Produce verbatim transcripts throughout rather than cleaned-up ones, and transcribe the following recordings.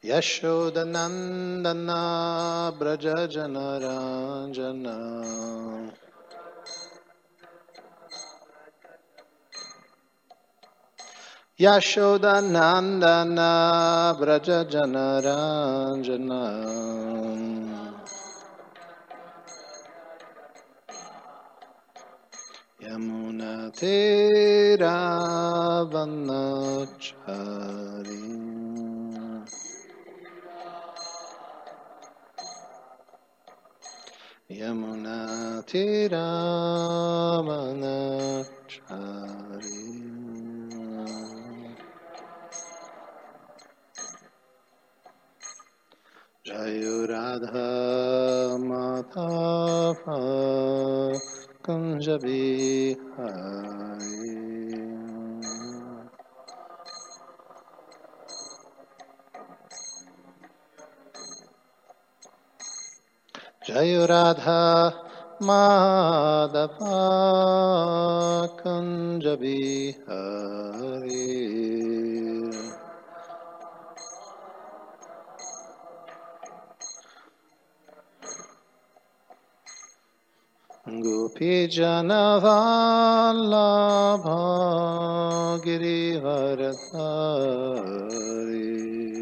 Yashodanandana Braja Janaranjana Yashodanandana Braja Janaranjana Yamuna Tera Vanachari Yamuna Tera Vanachari Jayo Radha Madhava Kunja Bihari Jayo Radha Madhava Kunja Bihari Gopi Janavallabha Girivaradhari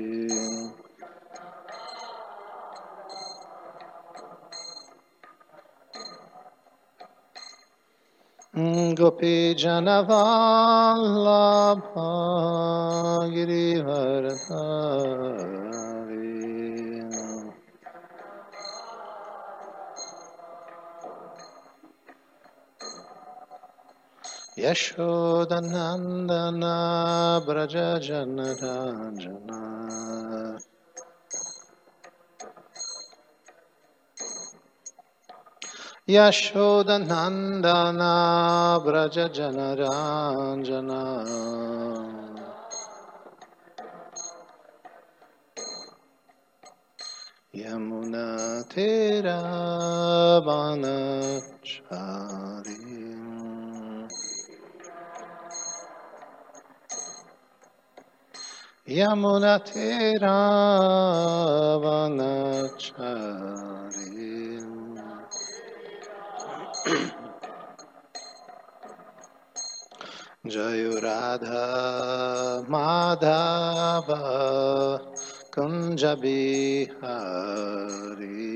Gopi Janavallabha Girivaradhari Yashodanandana Braja Janaranjana Yashodanandana Braja Janaranjana Yamuna Tera Vanachari Yamuna Tera Vanachari Jayo Radha Madhava Kunja Bihari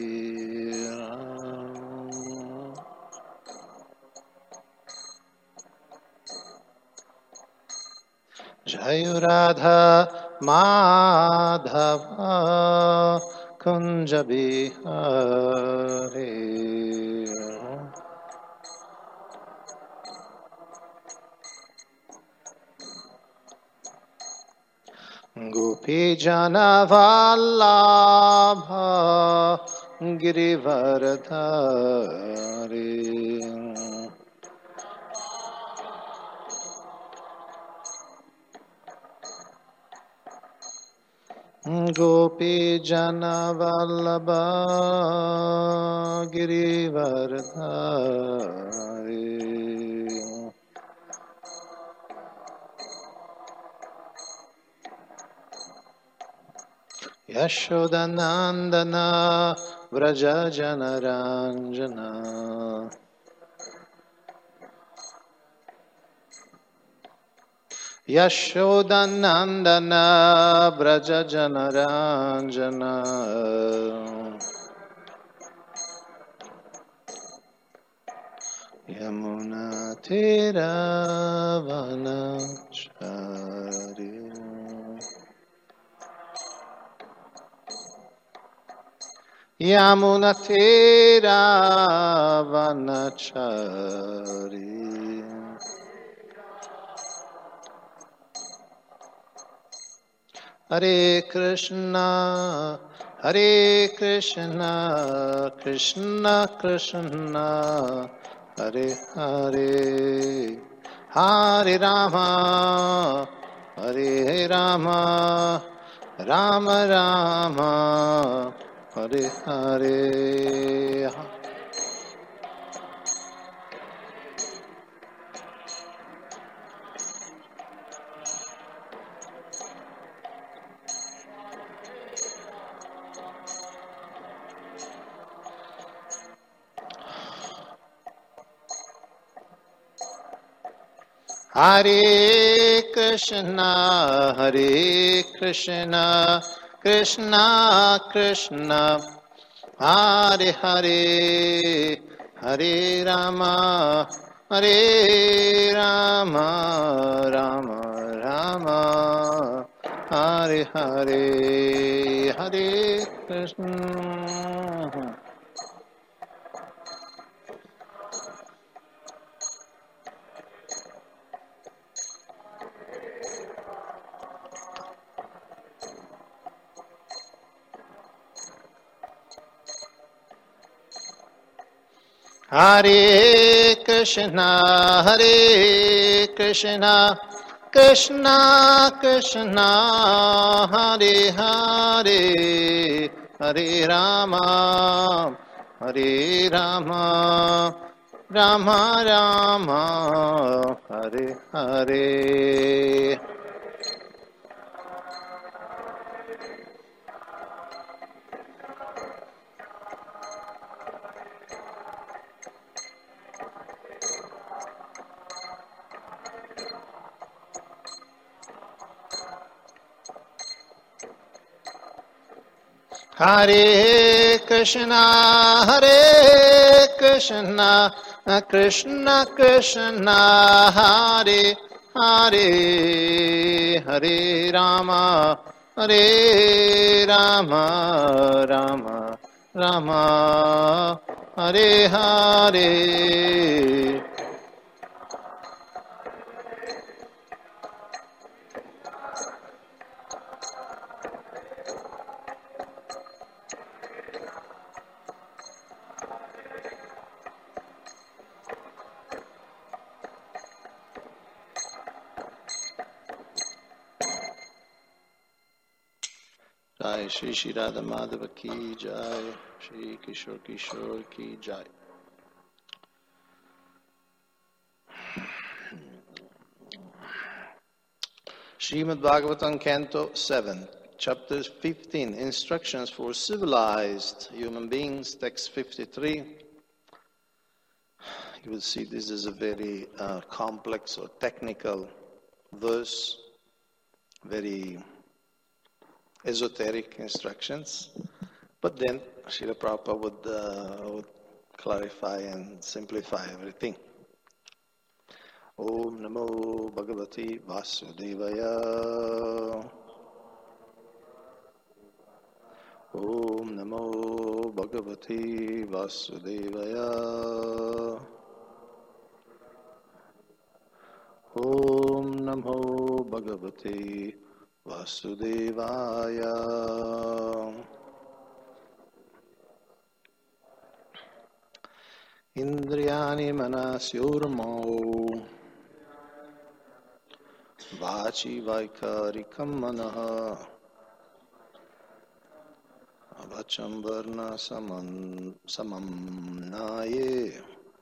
Jayo Radha Madhava Kunja Bihari Gopi Janavallabha Girivaradhari Gopi Janavallabha Girivaradhari Yashodanandana Vraja Janaranjana Yashodanandana Vraja Janaranjana Yamuna Tera Vanachari Yamuna Tera Vanachari Hare Krishna Hare Krishna Krishna Krishna Hare Hare Hare Rama Hare Rama Rama Rama Hare Hare Hare Krishna, Hare Krishna, Krishna Krishna, Hare Hare, Hare Rama, Hare Rama, Rama Rama, Hare Hare, Hare Krishna. Hare Krishna, Hare Krishna, Krishna Krishna, Hare Hare, Hare Rama, Hare Rama, Rama Rama, Hare Hare. Hare Krishna, Hare Krishna, Krishna Krishna, Hare Hare, Hare Rama, Hare Rama, Rama Rama, Hare Hare. Jai Shri Shri Radha Madhava ki Jai, Shri Kishore Kishore ki Jai. Srimad Bhagavatam Canto seven, Chapter fifteen, Instructions for Civilized Human Beings, Text fifty-three. You will see this is a very uh, complex or technical verse, very esoteric instructions, but then Srila Prabhupada would, uh, would clarify and simplify everything. Om Namo Bhagavati Vasudevaya. Om Namo Bhagavati Vasudevaya. Om Namo Bhagavati Vasudevaya. Indriyani Manasyormo Vachi Vaikarikam Manaha Avacham Varna Samam Samam Naye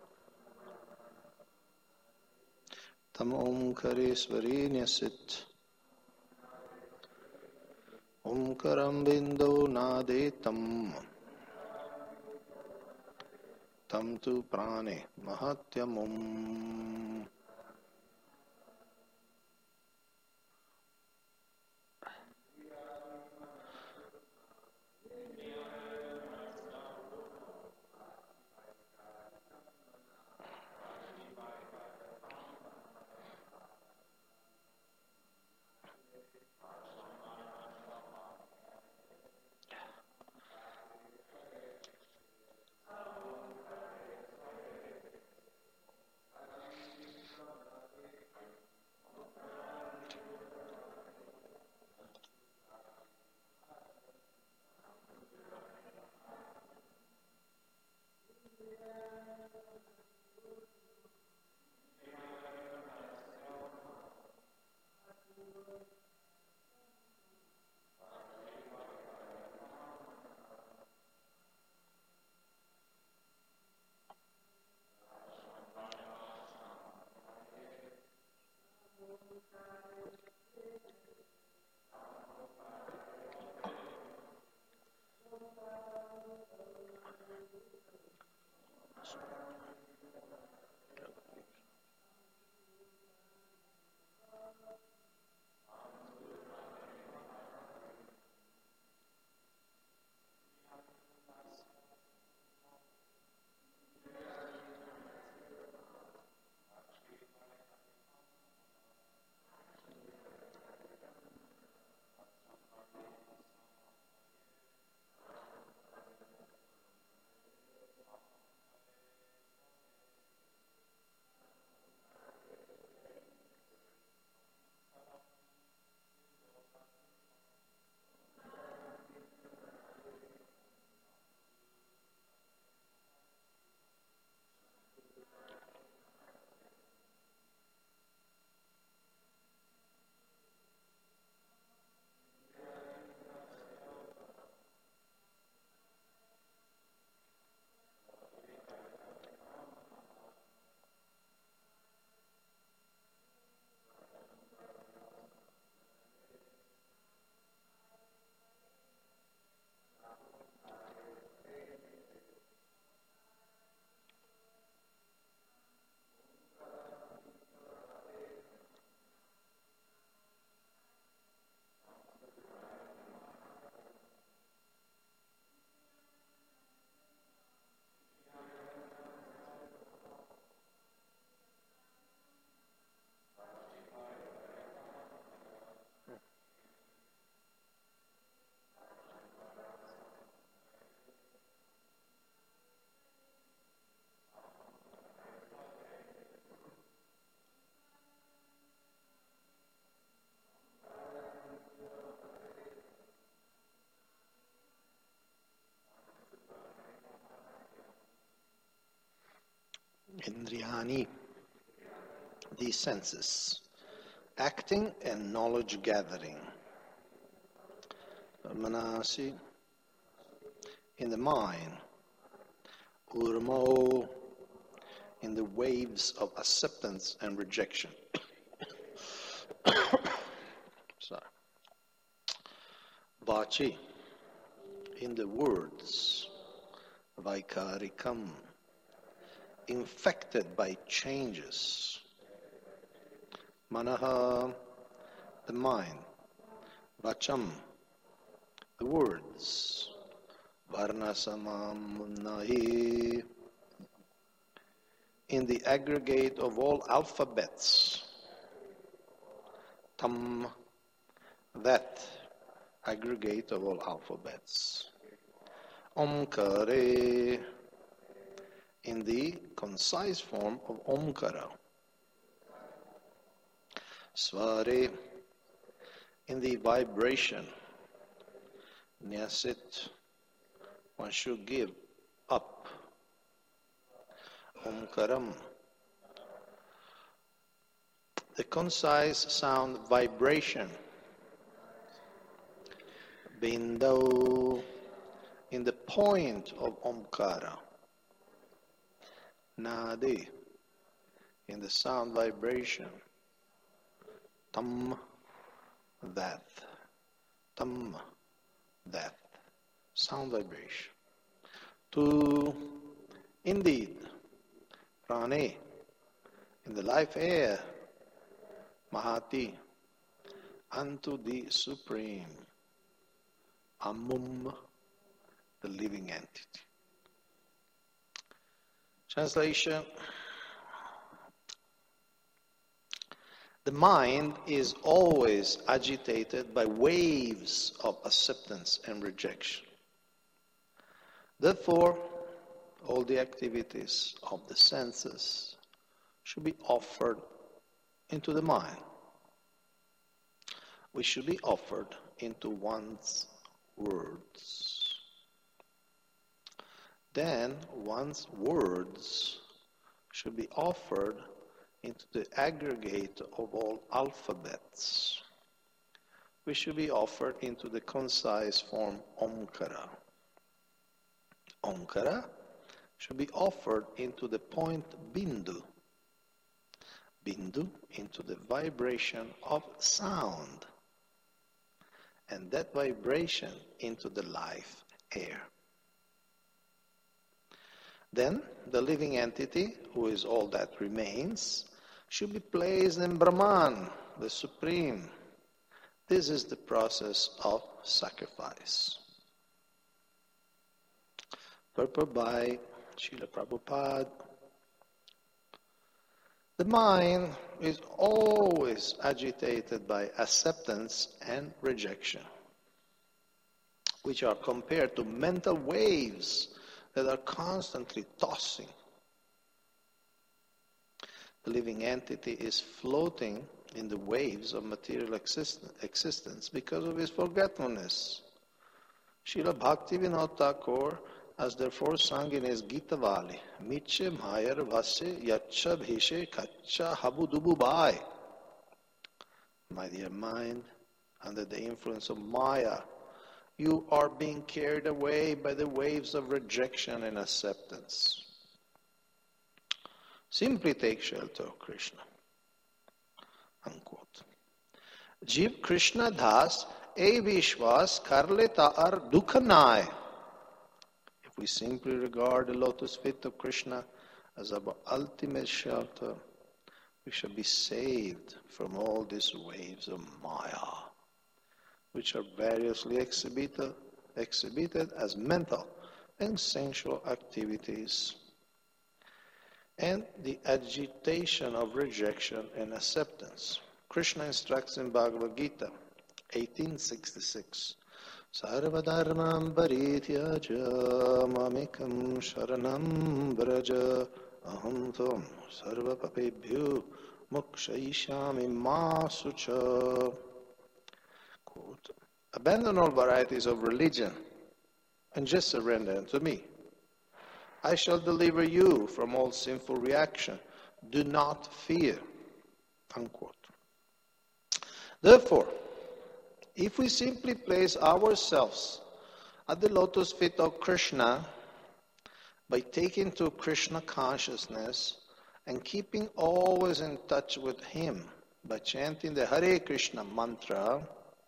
Tam Omkareswari Nyasit Omkaram Bindo Nadetam Tam Tu Prane Mahatyamum. Indriyani, the senses, acting and knowledge gathering. Manasi, in the mind. Urmo, in the waves of acceptance and rejection. Sorry. Vachi, in the words. Vaikarikam, infected by changes. Manaha, the mind. Vacham, the words. Varnasamam nahi, in the aggregate of all alphabets. Tam, that aggregate of all alphabets. Omkare, in the concise form of Omkara. Sware, in the vibration. Nyasit, one should give up. Omkaram, the concise sound vibration. Bindau, in the point of Omkara. Nadi, in the sound vibration. Tam, that. Tam, that. Sound vibration. To, indeed. Prane, in the life air. Mahati, unto the Supreme. Amum, the living entity. Translation. The mind is always agitated by waves of acceptance and rejection. Therefore, all the activities of the senses should be offered into the mind, which should be offered into one's words. Then one's words should be offered into the aggregate of all alphabets, which should be offered into the concise form Omkara. Omkara should be offered into the point Bindu. Bindu into the vibration of sound. And that vibration into the life air. Then the living entity, who is all that remains, should be placed in Brahman, the Supreme. This is the process of sacrifice. Purport by Srila Prabhupada. The mind is always agitated by acceptance and rejection, which are compared to mental waves that are constantly tossing. The living entity is floating in the waves of material exist- existence because of his forgetfulness. Srila Bhaktivinoda Thakur has therefore sung in his Gita Vali, Miche Mayar Vase Yacha Bhishe Kacha Habudubu Bai. My dear mind, under the influence of Maya, you are being carried away by the waves of rejection and acceptance. Simply take shelter of Krishna. Unquote. Jiv Krishna Das e Vishwas Karle Ta'ar Dukhanai. If we simply regard the lotus feet of Krishna as our ultimate shelter, we shall be saved from all these waves of Maya, which are variously exhibited, exhibited as mental and sensual activities, and the agitation of rejection and acceptance. Krishna instructs in Bhagavad Gita, eighteen sixty-six, Sarvadharmam parityaja mamekam sharanam vraja aham tvam sarva papebhyo mokshayishami ma sucha. Quote, abandon all varieties of religion and just surrender unto me. I shall deliver you from all sinful reaction. Do not fear. Unquote. Therefore, if we simply place ourselves at the lotus feet of Krishna by taking to Krishna consciousness and keeping always in touch with him by chanting the Hare Krishna mantra,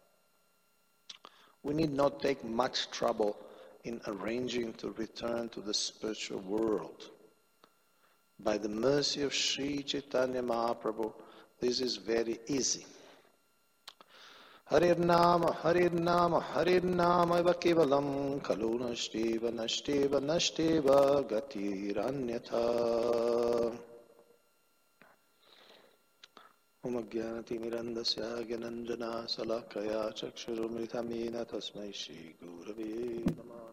we need not take much trouble in arranging to return to the spiritual world. By the mercy of Sri Chaitanya Mahaprabhu, this is very easy. Harir Nama, Harir Nama, Harir Nama eva kevalam kalu nashteva nashteva nashteva gatiranyatha. Om Jnanati Mirandasya Gyananjana Salakaya Chakshurumritamina Tasmai Shri Gurave Namah.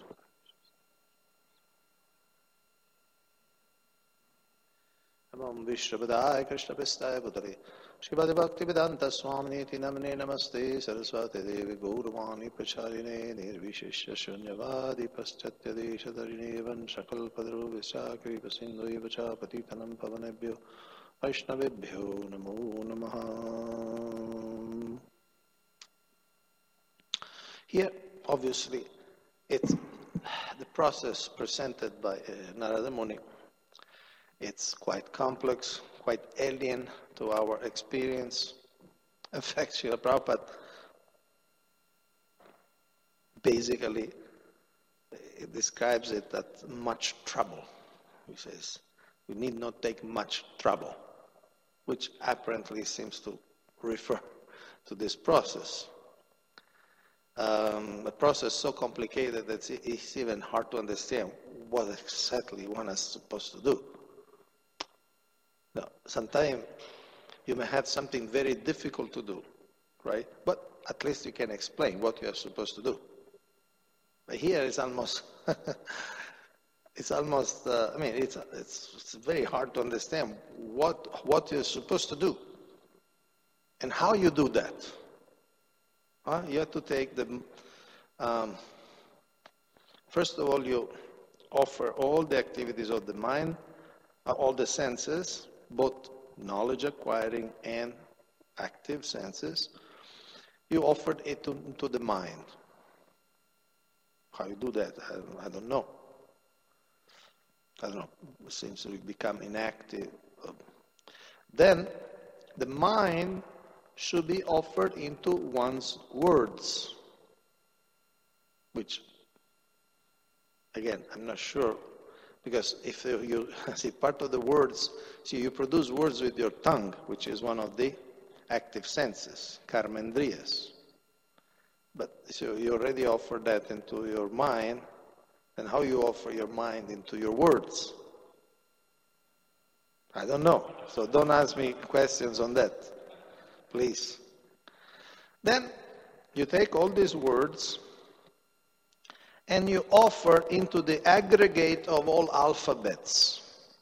Om Vishwabadaya Krishna Pistaya Bhutale Shivadi Bhakti Vedanta Swamini Namne Namaste Saraswati Devi Gauravani Pracharine Nirvishishya Shunyavadi Paschatya Desha Dharine Vanshakal Padru Vishakri Pasindhu Ivacha Patitanam Pavanebhyo Vaishnavebhyo Namo Namaha. Here, obviously, it's the process presented by uh, Narada Muni. It's quite complex, quite alien to our experience. In fact, Srila Prabhupada basically it describes it as much trouble. He says, we need not take much trouble, which apparently seems to refer to this process. Um, a process so complicated that it's even hard to understand what exactly one is supposed to do. Now, sometimes you may have something very difficult to do, right? But at least you can explain what you are supposed to do. But here it's almost, it's almost, uh, I mean, it's, it's it's very hard to understand what what you're supposed to do and how you do that. Huh? You have to take the, um, first of all, you offer all the activities of the mind, uh, all the senses, both knowledge acquiring and active senses. You offered it to, to the mind. How you do that, I, I don't know. I don't know, it seems to become inactive. Then the mind should be offered into one's words, which, again, I'm not sure, because if you see part of the words, see, you produce words with your tongue, which is one of the active senses, karmendriyas. But so you already offer that into your mind, and how you offer your mind into your words? I don't know. So don't ask me questions on that, please. Then you take all these words and you offer into the aggregate of all alphabets.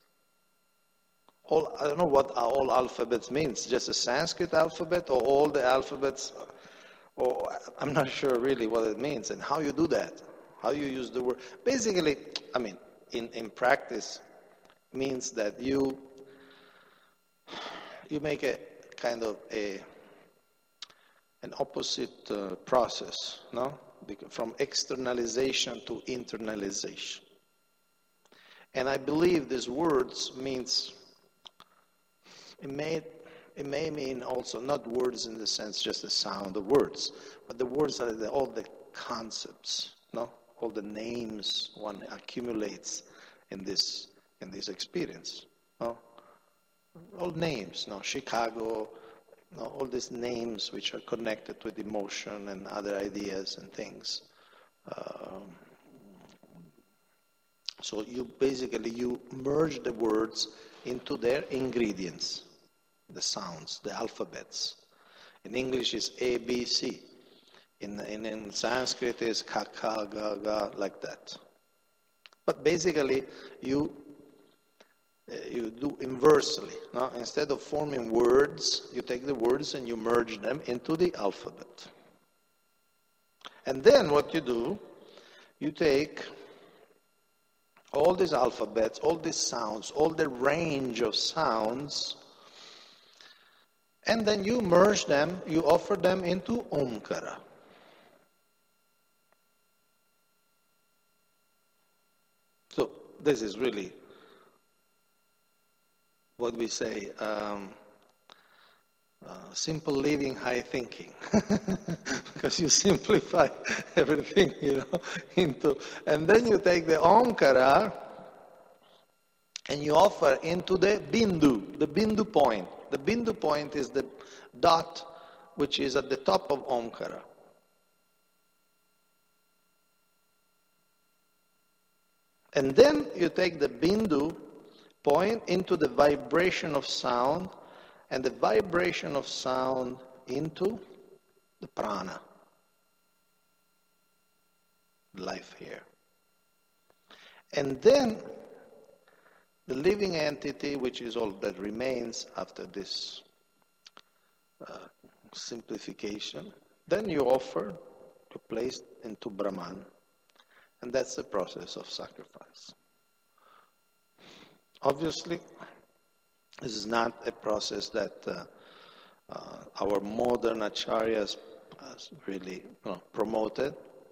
All, I don't know what all alphabets means, just a Sanskrit alphabet or all the alphabets, or I'm not sure really what it means and how you do that, how you use the word. Basically, I mean, in, in practice, means that you you make a kind of a an opposite uh, process, no? From externalization to internalization. And I believe these words means, it may, it may mean also not words in the sense just the sound of words, but the words are the, all the concepts, no? All the names one accumulates in this in this experience, no? All names, no? Chicago, no? All these names which are connected with emotion and other ideas and things. Um, so you basically, you merge the words into their ingredients, the sounds, the alphabets. In English it's A, B, C. In, in, in Sanskrit is ka, ka, ga, ga, like that. But basically you uh, you do inversely. No? Instead of forming words, you take the words and you merge them into the alphabet. And then what you do, you take all these alphabets, all these sounds, all the range of sounds, and then you merge them, you offer them into Omkara. So this is really what we say, um, uh, simple living, high thinking. Because you simplify everything, you know, into, and then you take the Omkara and you offer into the Bindu, the Bindu point. The Bindu point is the dot which is at the top of Omkara. And then you take the Bindu point into the vibration of sound, and the vibration of sound into the prana, life here. And then the living entity, which is all that remains after this uh, simplification, then you offer to place into Brahman, and that's the process of sacrifice. Obviously, this is not a process that uh, uh, our modern acharyas has really you know, promoted.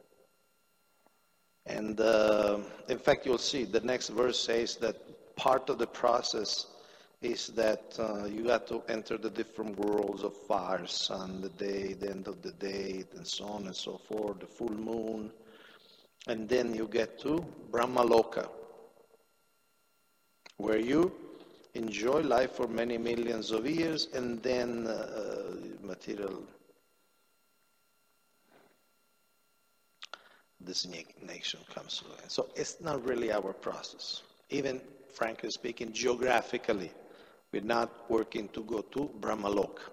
And uh, in fact, you'll see the next verse says that part of the process is that uh, you have to enter the different worlds of fire, sun, the day, the end of the day, and so on and so forth, the full moon. And then you get to Brahmaloka, where you enjoy life for many millions of years, and then uh, material designation comes to it. So it's not really our process. Even, frankly speaking, geographically, we're not working to go to Brahmaloka.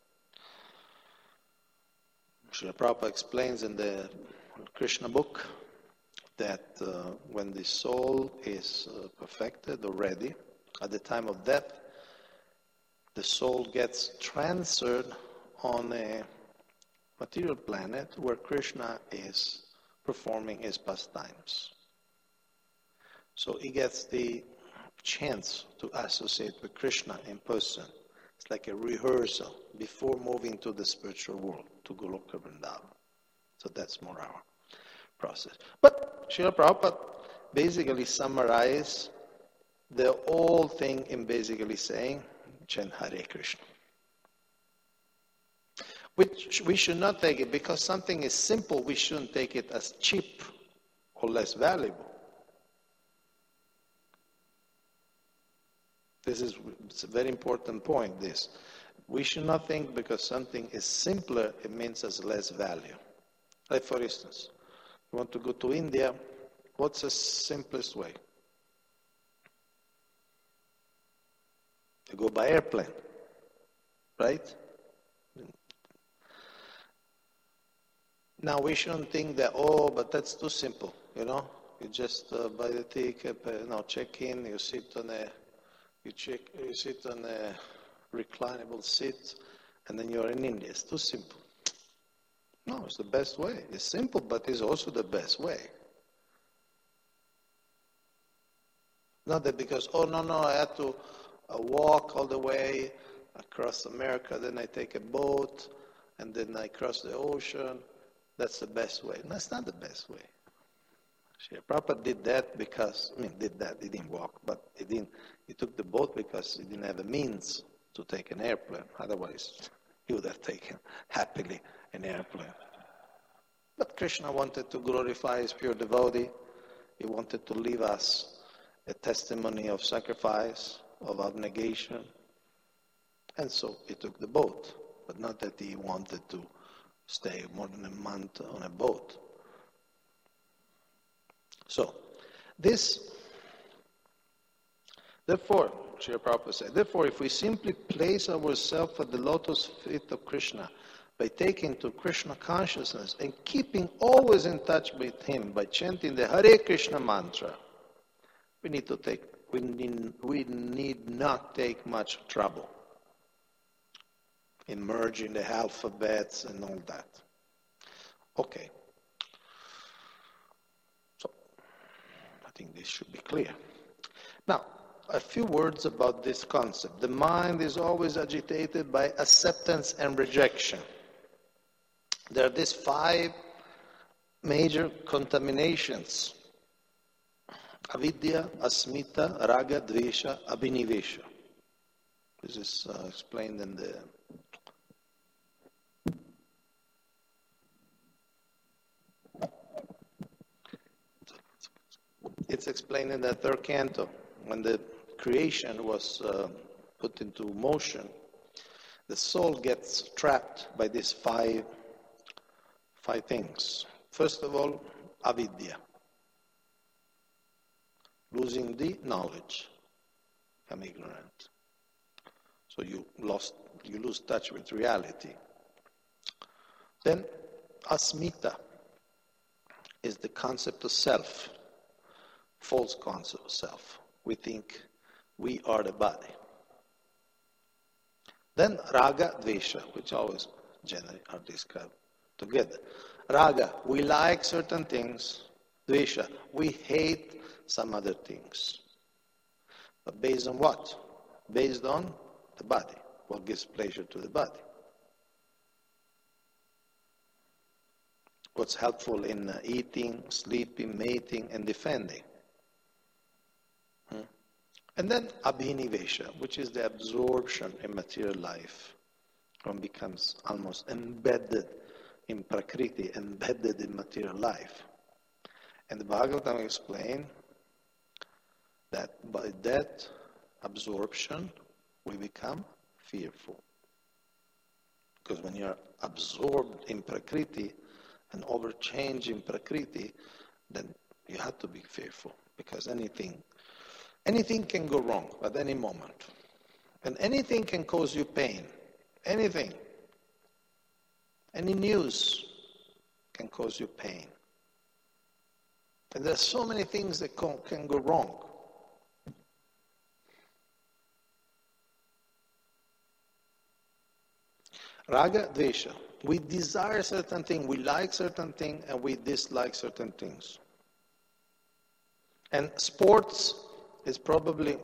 Srila Prabhupada explains in the Krishna book that uh, when the soul is uh, perfected or ready, at the time of death, the soul gets transferred on a material planet where Krishna is performing his pastimes. So he gets the chance to associate with Krishna in person. It's like a rehearsal before moving to the spiritual world, to Goloka Vrindavan. So that's more our process. But Srila Prabhupada basically summarized the whole thing in basically saying, chant Hare Krishna. Which we should not take it, because something is simple, we shouldn't take it as cheap or less valuable. This is it's a very important point, this. We should not think because something is simpler, it means as less value. Like for instance, you want to go to India, what's the simplest way? You go by airplane, right? Now we shouldn't think that, oh, but that's too simple, you know? You just uh, buy the ticket, uh, no, check in, you sit on a, you check, you sit on a reclinable seat, and then you're in India. It's too simple. No, it's the best way. It's simple, but it's also the best way. Not that because, oh, no, no, I had to uh, walk all the way across America, then I take a boat, and then I cross the ocean. That's the best way. No, that's not the best way. Srila Prabhupada did that because, I mean, did that, he didn't walk, but he didn't, he took the boat because he didn't have the means to take an airplane. Otherwise, he would have taken happily an airplane. But Krishna wanted to glorify his pure devotee. He wanted to leave us a testimony of sacrifice, of abnegation. And so he took the boat, but not that he wanted to stay more than a month on a boat. So, this, therefore, Srila Prabhupada said, therefore, if we simply place ourselves at the lotus feet of Krishna by taking to Krishna consciousness and keeping always in touch with him by chanting the Hare Krishna mantra, we need to take, we need, we need not take much trouble in merging the alphabets and all that. Okay. So, think this should be clear. Now, a few words about this concept. The mind is always agitated by acceptance and rejection. There are these five major contaminations: avidya, asmita, raga, dvesha, abhinivesha. This is uh, explained in the It's explained in the third canto. When the creation was uh, put into motion, the soul gets trapped by these five, five things. First of all, avidya, losing the knowledge, become ignorant. So you lost, you lose touch with reality. Then, asmita is the concept of self. False concept of self. We think we are the body. Then raga, dvesha, which always generally are described together. Raga, we like certain things. Dvesha, we hate some other things. But based on what? Based on the body. What gives pleasure to the body? What's helpful in uh, eating, sleeping, mating, and defending. Hmm? And then abhinivesha, which is the absorption in material life. One becomes almost embedded in prakriti, embedded in material life. And the Bhagavatam explains that by that absorption, we become fearful. Because when you're absorbed in prakriti and overchange in prakriti, then you have to be fearful. Because anything, anything can go wrong at any moment. And anything can cause you pain. Anything. Any news can cause you pain. And there are so many things that can go wrong. Raga, dvesha. We desire certain things, we like certain things, and we dislike certain things. And sports is probably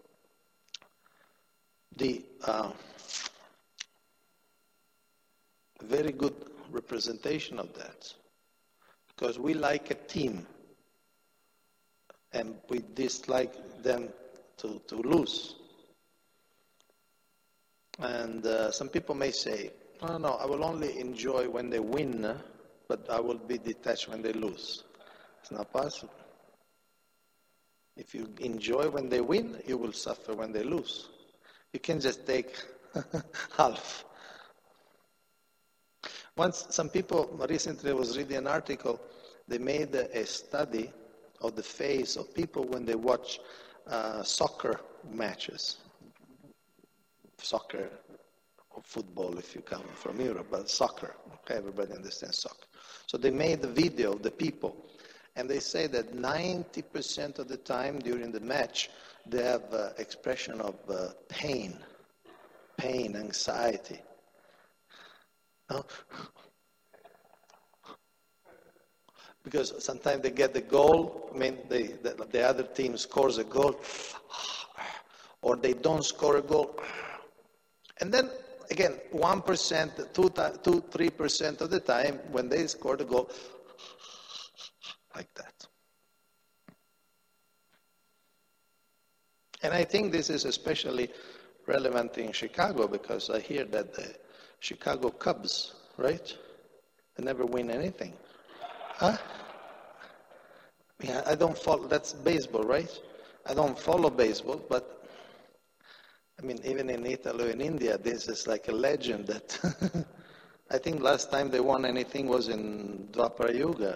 the uh, very good representation of that. Because we like a team, and we dislike them to, to lose. And uh, some people may say, no, no, I will only enjoy when they win, but I will be detached when they lose. It's not possible. If you enjoy when they win, you will suffer when they lose. You can just take half. Once, some people, recently I was reading an article, they made a, a study of the face of people when they watch uh, soccer matches. Soccer or football if you come from Europe, but soccer. Okay, everybody understands soccer. So they made a video of the people, and they say that ninety percent of the time during the match, they have uh, expression of uh, pain, pain, anxiety. No? Because sometimes they get the goal, I mean, they, the, the other team scores a goal, or they don't score a goal. And then, again, one percent, two, two, three percent of the time, when they score the goal, like that. And I think this is especially relevant in Chicago, because I hear that the Chicago Cubs, right? They never win anything. Huh? Yeah, I don't follow, that's baseball, right? I don't follow baseball, but I mean, even in Italy or in India, this is like a legend that I think last time they won anything was in Dwapara Yuga.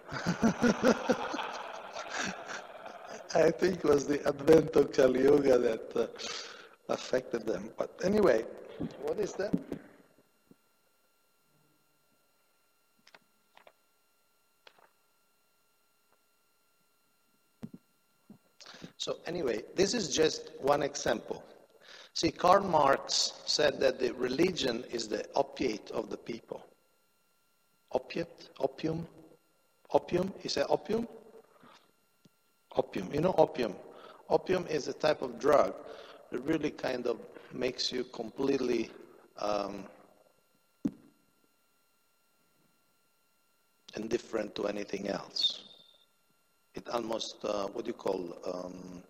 I think it was the advent of Kali Yuga that uh, affected them. But anyway, what is that? So anyway, this is just one example. See, Karl Marx said that the religion is the opiate of the people. Opiate? Opium? Opium? He said opium? Opium. You know opium? Opium is a type of drug that really kind of makes you completely um, indifferent to anything else. It almost, uh, what do you call, um,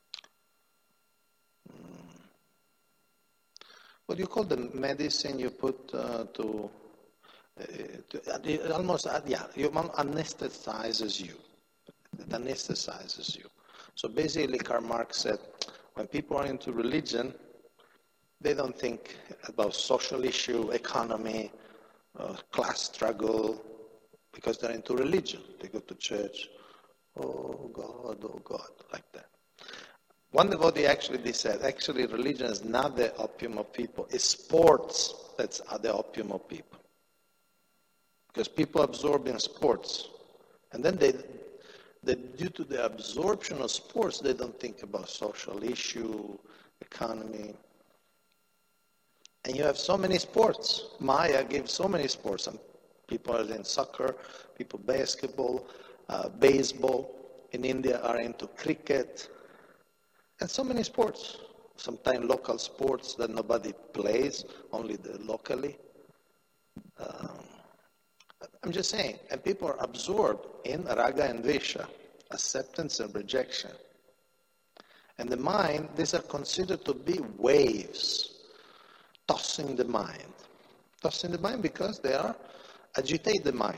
what do you call the medicine you put uh, to, uh, to, it almost, uh, yeah, it anesthetizes you. It anesthetizes you. So basically, Karl Marx said, when people are into religion, they don't think about social issue, economy, uh, class struggle, because they're into religion. They go to church, oh God, oh God, like that. One devotee actually they said, actually religion is not the opium of people, it's sports that's the opium of people. Because people absorb in sports, and then they, they, due to the absorption of sports, they don't think about social issue, economy. And you have so many sports. Maya gave so many sports. Some people are in soccer, people basketball, uh, baseball. In India are into cricket. And so many sports. Sometimes local sports that nobody plays, only the locally. Um, I'm just saying, and people are absorbed in raga and dvesha, acceptance and rejection. And the mind, these are considered to be waves, tossing the mind. Tossing the mind because they are agitate the mind.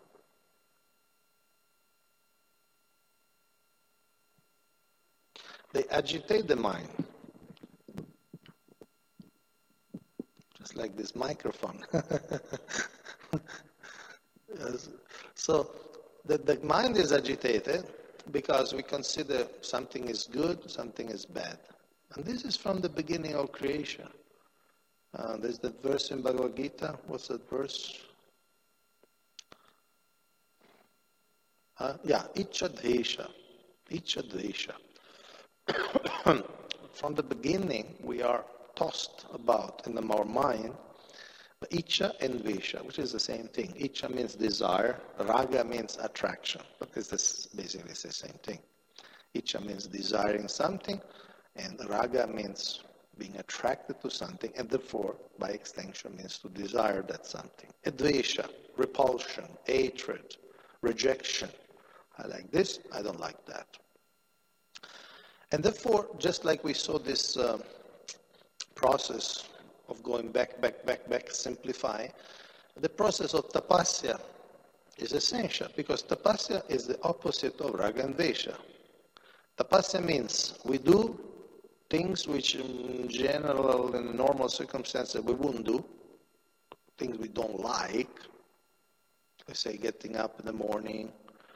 They agitate the mind. Just like this microphone. Yes. So the, the mind is agitated because we consider something is good, something is bad. And this is from the beginning of creation. Uh, there's that verse in Bhagavad Gita. What's that verse? Uh, yeah, Icha Dvesha. Icha Dvesha. From the beginning, we are tossed about in our mind, Icha and Dvesha, which is the same thing. Icha means desire, Raga means attraction, but it's this, basically it's the same thing. Icha means desiring something, and Raga means being attracted to something, and therefore, by extension, means to desire that something. Dvesha, repulsion, hatred, rejection. I like this, I don't like that. And therefore, just like we saw this uh, process of going back, back, back, back, simplify, the process of tapasya is essential because tapasya is the opposite of raga and dvesha. Tapasya means we do things which in general, in normal circumstances, we wouldn't do, things we don't like. We say getting up in the morning.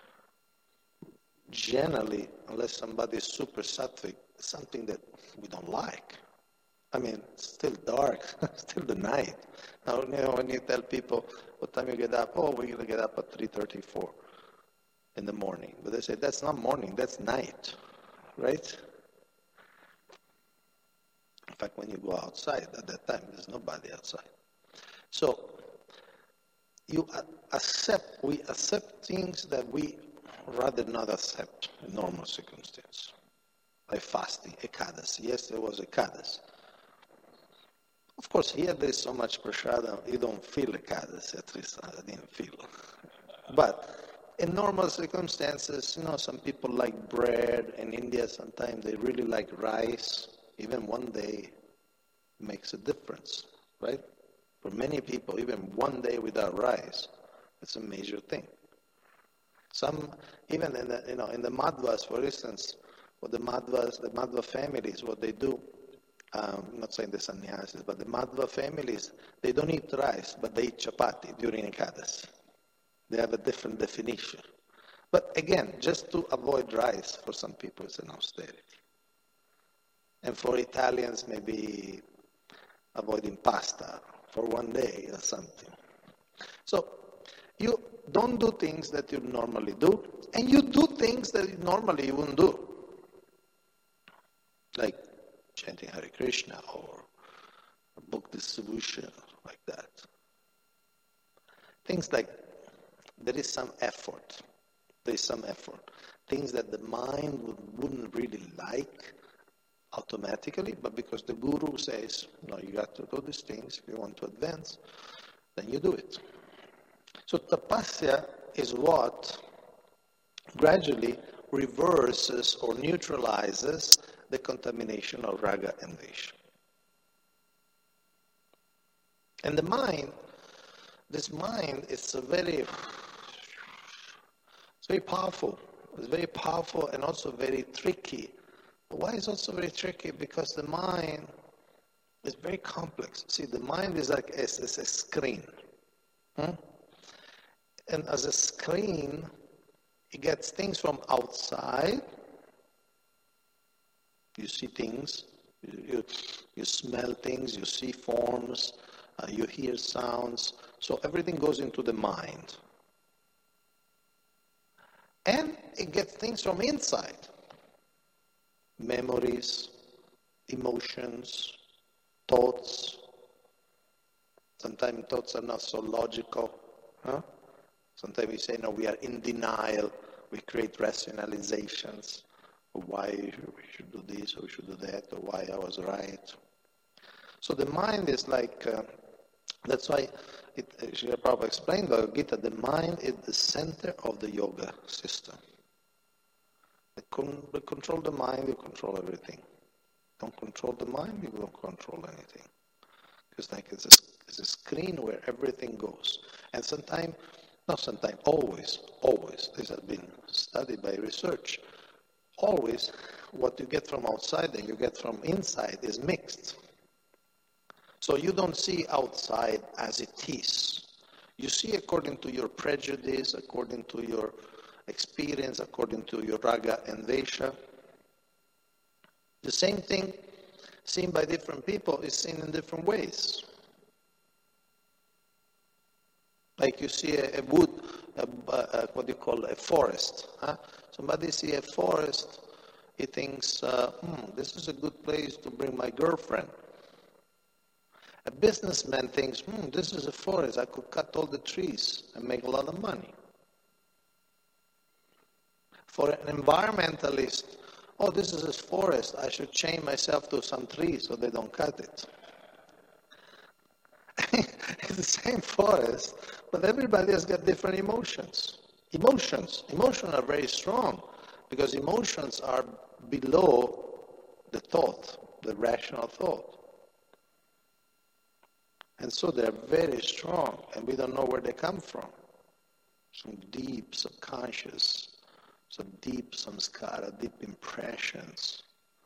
Generally, unless somebody is super sattvic, something that we don't like. I mean, it's still dark, still the night. Now, you know, when you tell people, what time you get up? Oh, we're going to get up at three thirty-four in the morning. But they say, that's not morning, that's night, right? In fact, when you go outside, at that time, there's nobody outside. So, you accept, we accept things that we rather not accept in normal circumstances. Like fasting, Ekadasi. Yes, there was Ekadasi. Of course, here there is so much prasada, you don't feel Ekadasi, at least I didn't feel. But in normal circumstances, you know, some people like bread. In India, sometimes they really like rice. Even one day makes a difference, right? For many people, even one day without rice, it's a major thing. Some, even in the, you know, in the Madhvas, for instance, what the Madhvas, the Madhva families, what they do, um, I'm not saying the sannyasis, but the Madhva families, they don't eat rice, but they eat chapati during Ekadasi. They have a different definition. But again, just to avoid rice, for some people, it's an austerity. And for Italians, maybe avoiding pasta for one day or something. So, you don't do things that you normally do, and you do things that normally you wouldn't do. Like chanting Hare Krishna or book distribution, like that. Things like there is some effort. There is some effort. things that the mind would, wouldn't really like automatically, but because the guru says, no, you got to do these things if you want to advance, then you do it. So tapasya is what gradually reverses or neutralizes the contamination of raga and vesha. And the mind, this mind is a very, it's very powerful. It's very powerful and also very tricky. But why is it also very tricky? Because the mind is very complex. See, the mind is like a, is a screen. Hmm? And as a screen, it gets things from outside. You see things, you, you, you smell things, you see forms, uh, you hear sounds. So everything goes into the mind. And it gets things from inside. Memories, emotions, thoughts. Sometimes thoughts are not so logical. Huh? Sometimes we say, no, we are in denial. We create rationalizations of why we should do this or we should do that or why I was right. So the mind is like, uh, that's why it, Srila Prabhupada explained Bhagavad Gita, the mind is the center of the yoga system. You con- control the mind, you control everything. Don't control the mind, you don't control anything. It's like it's a, it's a screen where everything goes. And sometimes, not sometimes, always, always, this has been studied by research, always what you get from outside and you get from inside is mixed. So you don't see outside as it is. You see according to your prejudice, according to your experience, according to your raga and vesha. The same thing seen by different people is seen in different ways. Like you see a, a wood, a, a, what do you call it, a forest. Huh? Somebody see a forest, he thinks, uh, hmm, this is a good place to bring my girlfriend. A businessman thinks, hmm, this is a forest, I could cut all the trees and make a lot of money. For an environmentalist, oh, this is a forest, I should chain myself to some trees so they don't cut it. It's the same forest, but everybody has got different emotions. Emotions. Emotions are very strong because emotions are below the thought, the rational thought. And so they're very strong, and we don't know where they come from. Some deep subconscious, some deep samskara, deep impressions.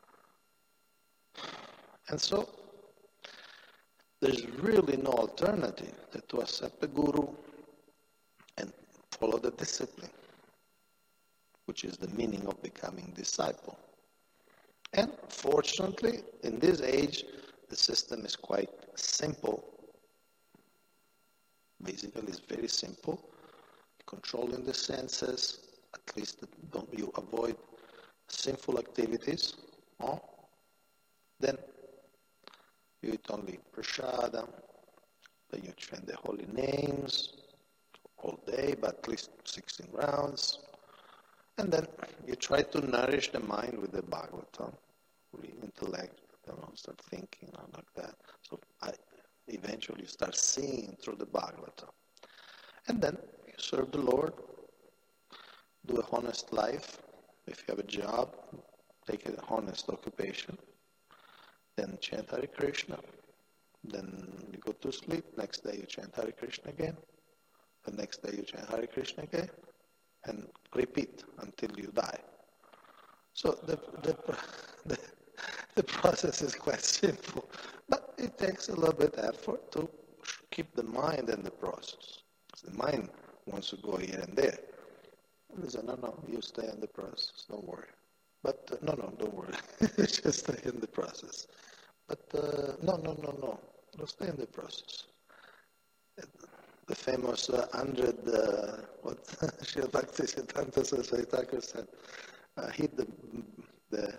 And so there's really no alternative than to accept the guru and follow the discipline, which is the meaning of becoming disciple. And fortunately, in this age, the system is quite simple. Basically, it's very simple. Controlling the senses, at least don't you avoid sinful activities. Huh? Then you eat only prashadam. Then you chant the holy names all day, but at least sixteen rounds. And then you try to nourish the mind with the Bhagavatam, with the intellect, you know, start thinking like that. So I, eventually you start seeing through the Bhagavatam. And then you serve the Lord, do a honest life. If you have a job, take an honest occupation. Then chant Hare Krishna. Then you go to sleep. Next day you chant Hare Krishna again. The next day you chant Hare Krishna again. And repeat until you die. So the the the, the process is quite simple. But it takes a little bit of effort to keep the mind in the process. The mind wants to go here and there. He said, no, no, you stay in the process, don't worry. But, uh, no, no, don't worry. Just stay in the process. But, uh, no, no, no, no, don't stay in the process. The famous uh, hundred, uh, what Srila Bhaktisiddhanta Saraswati Thakur said, uh, hit the, the,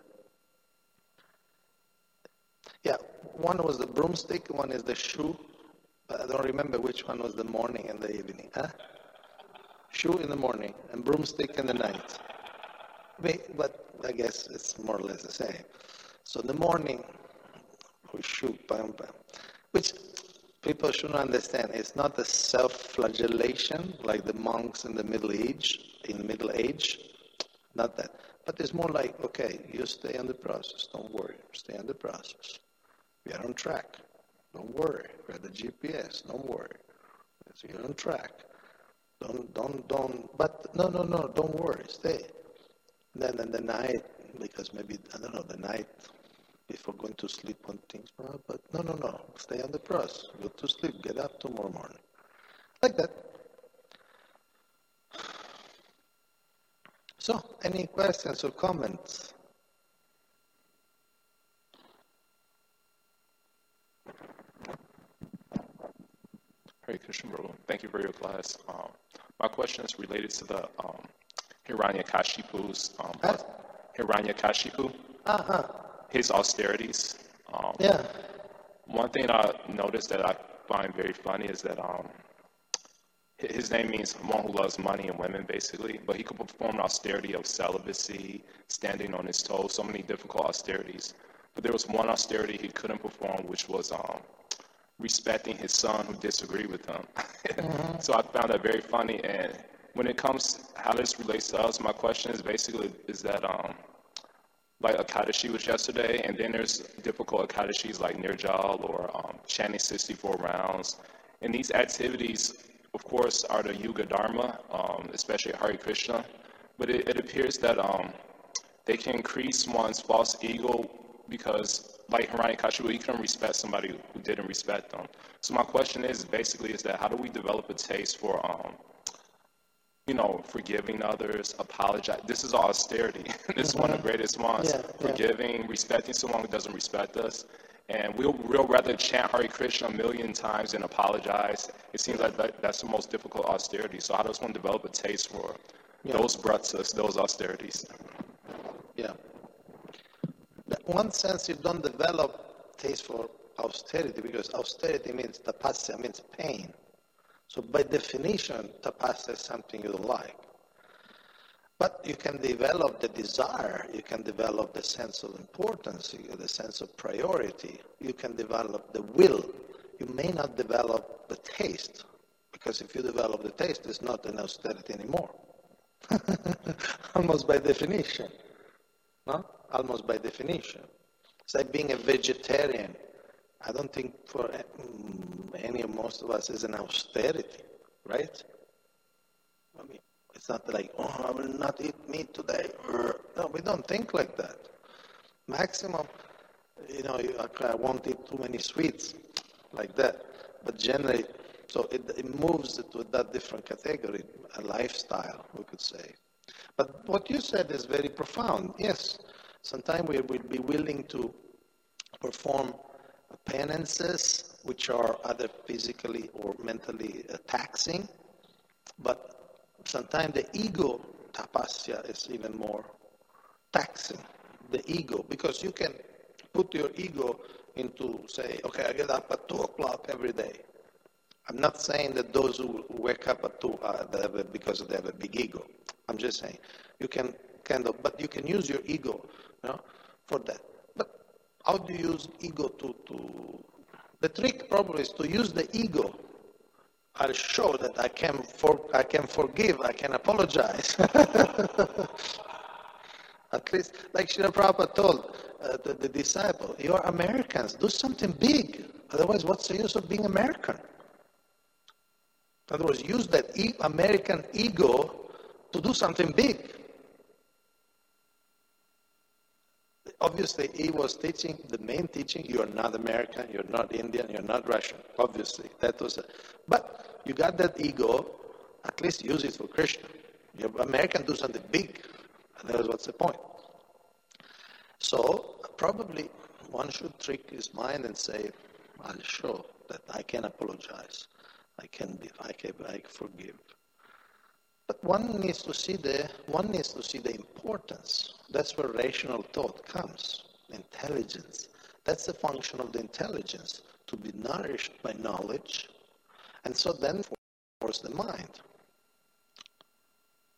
yeah, one was the broomstick, one is the shoe. I don't remember which one was the morning and the evening. Huh? Shoe in the morning and broomstick in the night. Wait, but I guess it's more or less the same. So in the morning, we shoot, bam, bam, which people should understand. It's not a self-flagellation like the monks in the Middle Age. In Middle Age, not that. But it's more like, okay, you stay on the process. Don't worry. Stay on the process. We are on track. Don't worry. We have the G P S. Don't worry. So you're on track. Don't, don't, don't. But no, no, no. Don't worry. Stay. Then in the night, because maybe, I don't know, the night before going to sleep on things, but no, no, no. Stay on the process. Go to sleep. Get up tomorrow morning. Like that. So, any questions or comments? Hare Krishna, Prabhu. Thank you for your class. Um, my question is related to the um, Hiranyakashipu's um, Huh? Hiranyakashipu, Uh-huh. his austerities. Um, Yeah. one thing I noticed that I find very funny is that um, hi- his name means one who loves money and women, basically. But he could perform an austerity of celibacy, standing on his toes, so many difficult austerities. But there was one austerity he couldn't perform, which was um, respecting his son who disagreed with him. So I found that very funny. And when it comes how this relates to us, my question is basically is that um like Akadashi was yesterday, and then there's difficult Akadashis like Nirjal or um, chanting sixty-four rounds. And these activities, of course, are the Yuga Dharma, um, especially Hare Krishna. But it, it appears that um, they can increase one's false ego because, like Hiranyakashipu, he couldn't respect somebody who didn't respect them. So my question is basically is that how do we develop a taste for, um, you know, forgiving others, apologize? This is all austerity. This is one of the greatest ones. Yeah, yeah. Forgiving, respecting someone who doesn't respect us. And we'll, we'll rather chant Hare Krishna a million times than apologize. It seems like that, that's the most difficult austerity. So how does one develop a taste for Yeah. those bratas, those austerities? Yeah. In one sense, you don't develop taste for austerity because austerity means tapasya, means pain. So by definition, tapasya is something you don't like. But you can develop the desire, you can develop the sense of importance, the sense of priority, you can develop the will. You may not develop the taste, because if you develop the taste, it's not an austerity anymore. Almost by definition. No? Almost by definition. It's like being a vegetarian. I don't think for any of most of us is an austerity, right? I mean, it's not like, oh, I will not eat meat today. No, we don't think like that. Maximum, you know, you, I won't eat too many sweets, like that. But generally, so it, it moves it to that different category, a lifestyle, we could say. But what you said is very profound. Yes, sometimes we will be willing to perform penances, which are either physically or mentally uh, taxing, but sometimes the ego tapasya is even more taxing, the ego, because you can put your ego into, say, okay, I get up at two o'clock every day. I'm not saying that those who wake up at two uh, they have a, because they have a big ego. I'm just saying you can kind of, but you can use your ego, you know, for that. But how do you use ego to, to the trick probably is to use the ego. I'll show that I can for, I can forgive, I can apologize. At least, like Srila Prabhupada told uh, the, the disciple, you are Americans, do something big. Otherwise, what's the use of being American? In other words, use that e- American ego to do something big. Obviously, he was teaching, the main teaching, you are not American, you're not Indian, you're not Russian. Obviously, that was it. But you got that ego, at least use it for Krishna. You're American, do something big. And that was what's the point. So, probably one should trick his mind and say, I'll show that I can apologize. I can be, I can, I can forgive. But one needs to see the one needs to see the importance. That's where rational thought comes. Intelligence. That's the function of the intelligence, to be nourished by knowledge, and so then force the mind.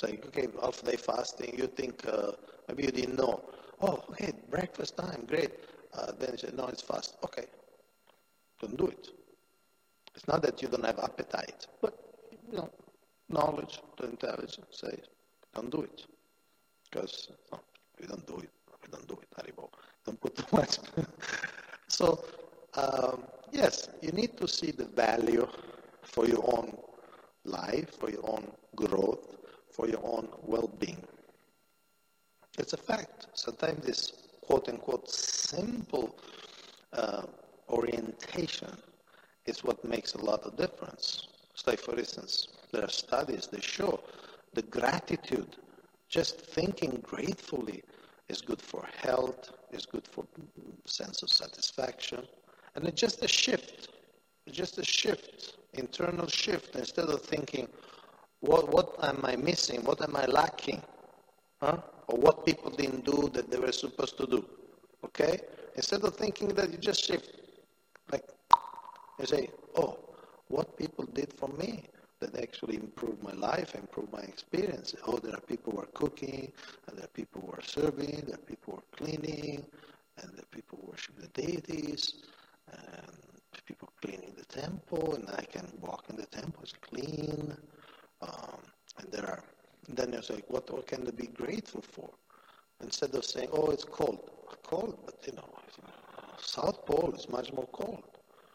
It's like, okay, half-day fasting, you think, uh, maybe you didn't know. Oh, okay, breakfast time, great. Uh, then you say, no, it's fast. Okay, don't do it. It's not that you don't have appetite, but, you know, knowledge, the intelligence says, don't do it. Because no, we don't do it. We don't do it, Haribo. Don't put too much. So, um, yes, you need to see the value for your own life, for your own growth, for your own well-being. It's a fact. Sometimes this quote-unquote simple uh, orientation is what makes a lot of difference. So, like, for instance, there are studies that show the gratitude, just thinking gratefully, is good for health, is good for sense of satisfaction. And it's just a shift. It's just a shift, internal shift. Instead of thinking, what, what am I missing? What am I lacking? Huh? Or what people didn't do that they were supposed to do. Okay? Instead of thinking that, you just shift. Like, you say, oh, what people did for me that actually improved my life, improved my experience. Oh, there are people who are cooking, and there are people who are serving, there are people who are cleaning, and there are people who worship the deities, and people cleaning the temple, and I can walk in the temple, it's clean. Um, and there are, and then it's like, what, what can they be grateful for? Instead of saying, oh, it's cold. Cold, but you know, South Pole is much more cold.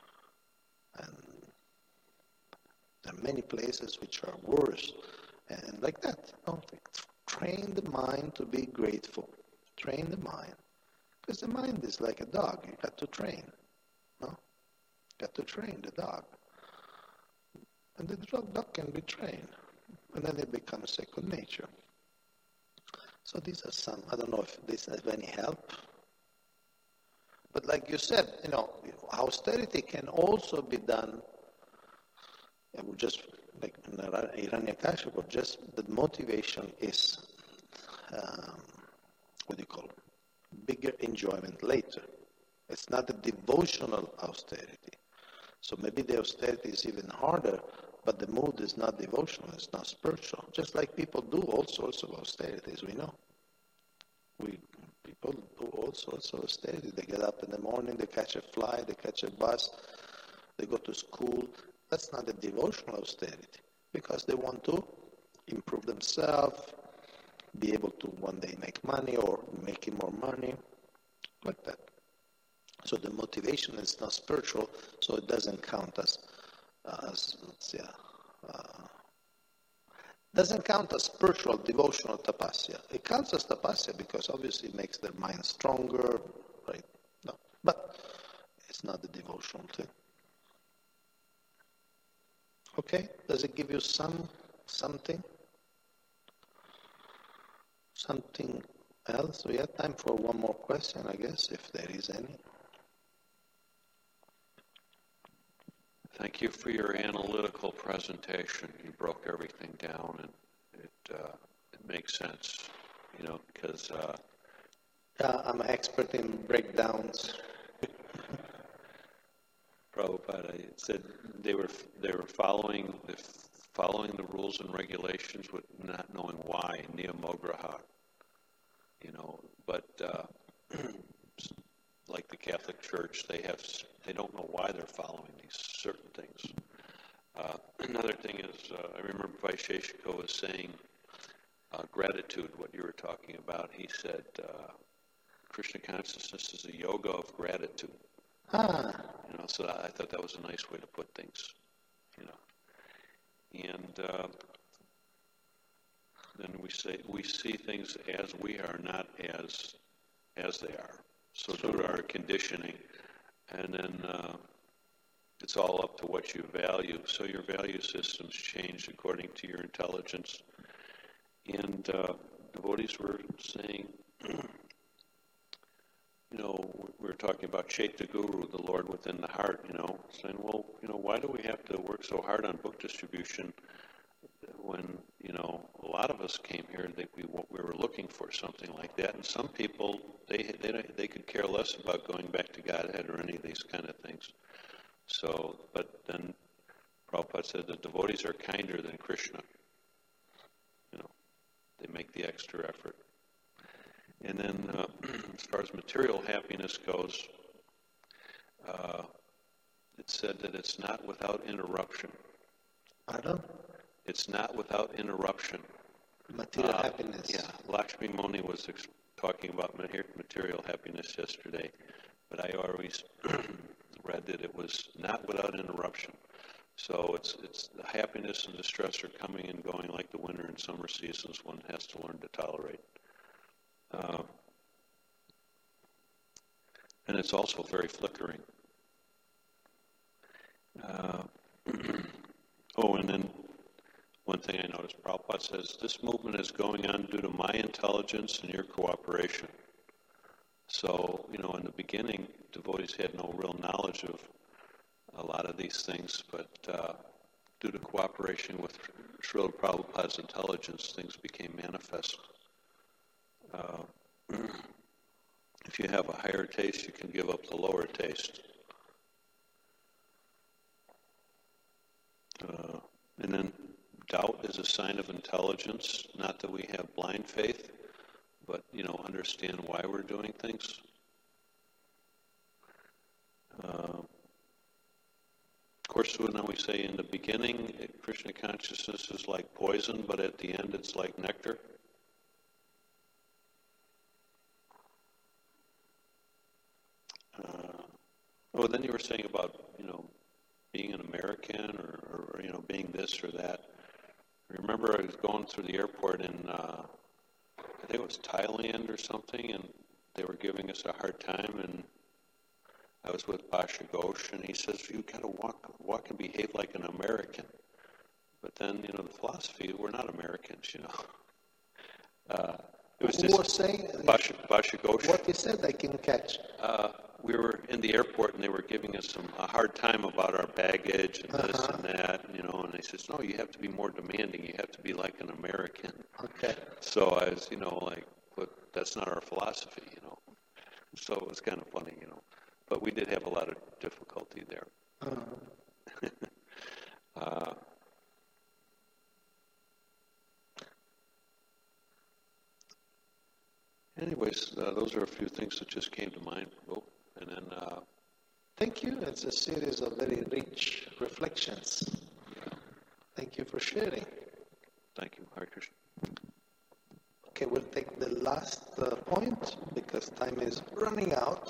And there are many places which are worse. And like that, you know, train the mind to be grateful. Train the mind. Because the mind is like a dog. You got to train. No? You got to train the dog. And the dog, dog can be trained. And then it becomes second nature. So these are some, I don't know if this has any help. But like you said, you know, austerity can also be done, it would just, like in Hiranyakashipu, just the motivation is, um, what do you call it, bigger enjoyment later. It's not a devotional austerity. So maybe the austerity is even harder, but the mood is not devotional, it's not spiritual. Just like people do all sorts of austerities, we know. We People do all sorts of austerity. They get up in the morning, they catch a flight, they catch a bus, they go to school. That's not a devotional austerity because they want to improve themselves, be able to one day make money or making more money, like that. So the motivation is not spiritual, so it doesn't count as, as yeah, uh, doesn't count as spiritual, devotional tapasya. It counts as tapasya because obviously it makes their mind stronger, right? No, but it's not the devotional thing. Okay, does it give you some something? Something else? We have time for one more question, I guess, if there is any. Thank you for your analytical presentation. You broke everything down, and it uh, it makes sense, you know, because... Uh, yeah, I'm an expert in breakdowns. Prabhupada said they were they were following the following the rules and regulations with not knowing why, niyamograha, you know, but uh, like the Catholic Church, they have they don't know why they're following these certain things. Uh, another thing is, uh, I remember Vaisheshika was saying uh, gratitude, what you were talking about. He said uh, Krishna consciousness is a yoga of gratitude. Ah. You know, so I thought that was a nice way to put things, you know. And uh, then we say we see things as we are, not as as they are. So due to our conditioning, and then uh, it's all up to what you value. So your value systems change according to your intelligence. And uh, devotees were saying, you know, we were talking about Chaitya Guru, the Lord within the heart, you know, saying, well, you know, why do we have to work so hard on book distribution when, you know, a lot of us came here, they, we, we were looking for something like that. And some people, they, they, they could care less about going back to Godhead or any of these kind of things. So, but then Prabhupada said the devotees are kinder than Krishna, you know. the extra effort. And then uh, as far as material happiness goes, uh, it said that it's not without interruption. Pardon? It's not without interruption. Material Uh, happiness. Yeah, Lakshmi Moni was ex- talking about material happiness yesterday, but I always read that it was not without interruption. So it's it's the happiness and distress are coming and going like the winter and summer seasons. One has to learn to tolerate. Uh, and it's also very flickering. Uh, oh, and then one thing I noticed, Prabhupada says, this movement is going on due to my intelligence and your cooperation. So, you know, in the beginning, devotees had no real knowledge of a lot of these things, but uh, due to cooperation with Srila Prabhupada's intelligence, things became manifest. Uh, if you have a higher taste, you can give up the lower taste. Uh, and then doubt is a sign of intelligence, not that we have blind faith, but, you know, understand why we're doing things. Uh, of course, when we say in the beginning, Krishna consciousness is like poison, but at the end it's like nectar. Uh, oh, then you were saying about, you know, being an American or, or, you know, being this or that. I remember I was going through the airport in, uh, I think it was Thailand or something, and they were giving us a hard time, and I was with Basha Ghosh, and he says, you got to walk, walk and behave like an American. But then, you know, the philosophy, we're not Americans, you know. Uh, it was Who just was saying? Basha, Basha Ghosh. What he said, I can catch. Uh, we were in the airport, and they were giving us some a hard time about our baggage and this Uh-huh. and that, you know. And he says, "No, you have to be more demanding. You have to be like an American." Okay. So I was, you know, like, but that's not our philosophy, you know. So it was kind of funny, you know. But we did have a lot of difficulty there. Uh-huh. uh, anyways, uh, those are a few things that just came to mind. Oh, and then. Uh, Thank you. It's a series of very rich reflections. Thank you for sharing. Thank you, Hare Krishna. Okay, we'll take the last uh, point because time is running out.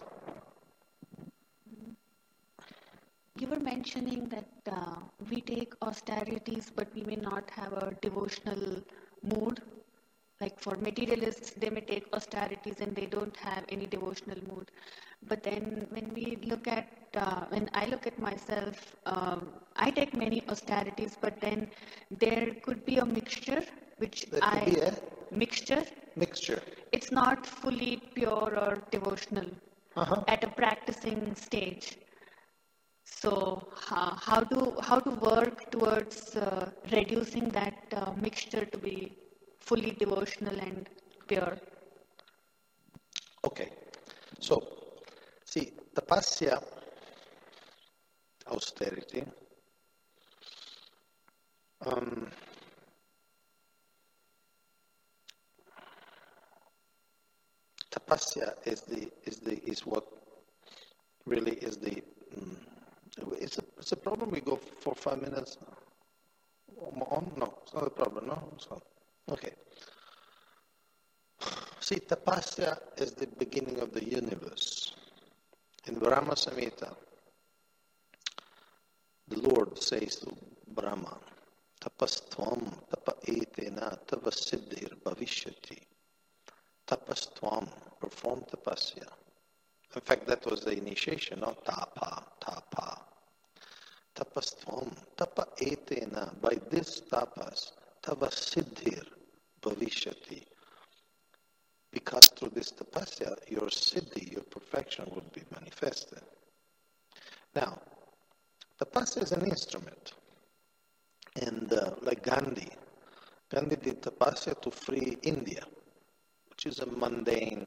You were mentioning that uh, we take austerities, but we may not have a devotional mood. Like for materialists, they may take austerities and they don't have any devotional mood. But then when we look at, uh, when I look at myself, um, I take many austerities, but then there could be a mixture, which There could I, be a mixture, mixture. it's not fully pure or devotional Uh-huh. at a practicing stage. So how, how to how to work towards uh, reducing that uh, mixture to be fully devotional and pure? Okay. So, see, tapasya, austerity, um, tapasya is the is the is what really is the mm, it's a it's a problem. We go for five minutes on. No, it's not a problem. No, it's not. Okay. See, tapasya is the beginning of the universe. In Brahma Samhita, the Lord says to Brahma, tapastvam tapa etena tava siddhir bhavishyati. Tapastvam, perform tapasya. In fact, that was the initiation, not tapa, tapa. Tapastvam, tapa etena, by this tapas, tava siddhir bhavishyati. Because through this tapasya, your siddhi, your perfection would be manifested. Now, tapasya is an instrument. And uh, like Gandhi, Gandhi did tapasya to free India, which is a mundane,